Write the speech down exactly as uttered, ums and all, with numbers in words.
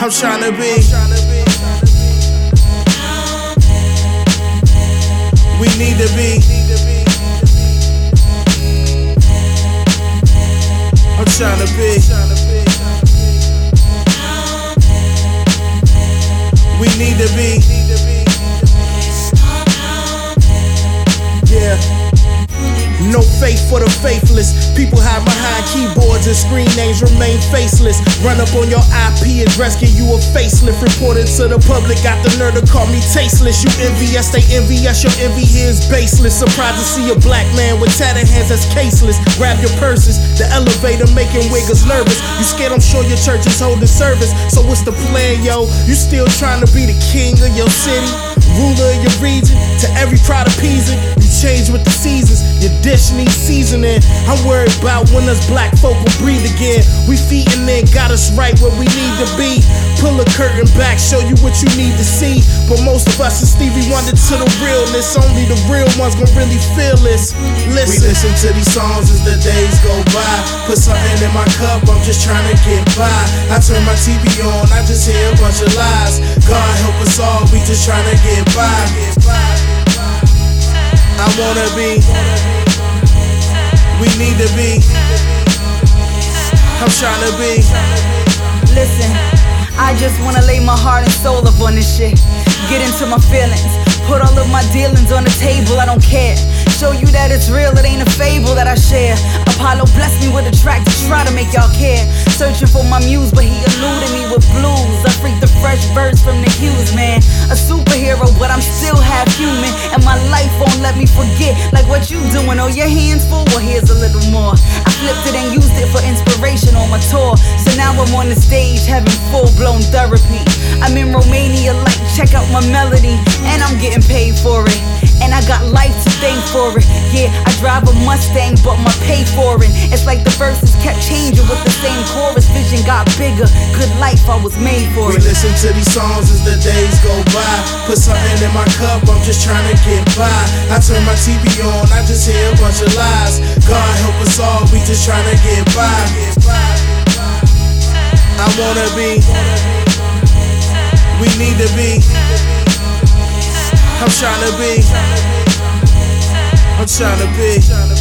I'm tryna be. We need to be. I'm tryna be. We need to be. Yeah. No faith for the faithless. People hide behind keyboards and screen names remain faceless. Run up on your I P address, give you a facelift. Reported to the public, got the nerve to call me tasteless. You envious, they envious, your envy here is baseless. Surprised to see a black man with tatted hands that's caseless. Grab your purses, the elevator making wiggers nervous. You scared, I'm sure your church is holding service. So what's the plan, yo? You still trying to be the king of your city, ruler of your region, to every pride appeasing. You change with the seasons, your dish needs seasoning. I'm worried about when us black folk will breathe again. We feeding in, got us right where we need to be. Pull a curtain back, show you what you need to see. But most of us is Stevie Wonder to the realness. Only the real ones gon' really feel this. Listen. We listen to these songs as the days go by. Put something in my cup, I'm just trying to get by. I turn my T V on, I just hear a bunch of lies. God help us all, we just trying to get by. I wanna be. We need to be. I'm tryna be. Listen, I just wanna lay my heart and soul up on this shit. Get into my feelings, put all of my dealings on the table, I don't care. Show you that it's real, it ain't a fable that I share. Apollo blessed me with a track to try to make y'all care. Searching for my muse, but he eluded me with blues. I freaked the fresh birds from the hues, man. A superhero, but I'm still half human. And my life won't let me forget. Like what you doing, oh your hands full? Well here's a little more. I flipped it and used it for inspiration on my tour. So now I'm on the stage having full-blown therapy. I'm in Romania, like check out my melody. And I'm getting paid for it. And I got life to thank for it. Yeah, I drive a Mustang, but my pay for it. It's like the verses kept changing with the same chorus. Vision got bigger, good life, I was made for it. We listen to these songs as the days go by. Put something in my cup, I'm just trying to get by. I turn my T V on, I just hear a bunch of lies. God help us all, we just trying to get by. I wanna be. We need to be. I'm tryna be. I'm tryna be.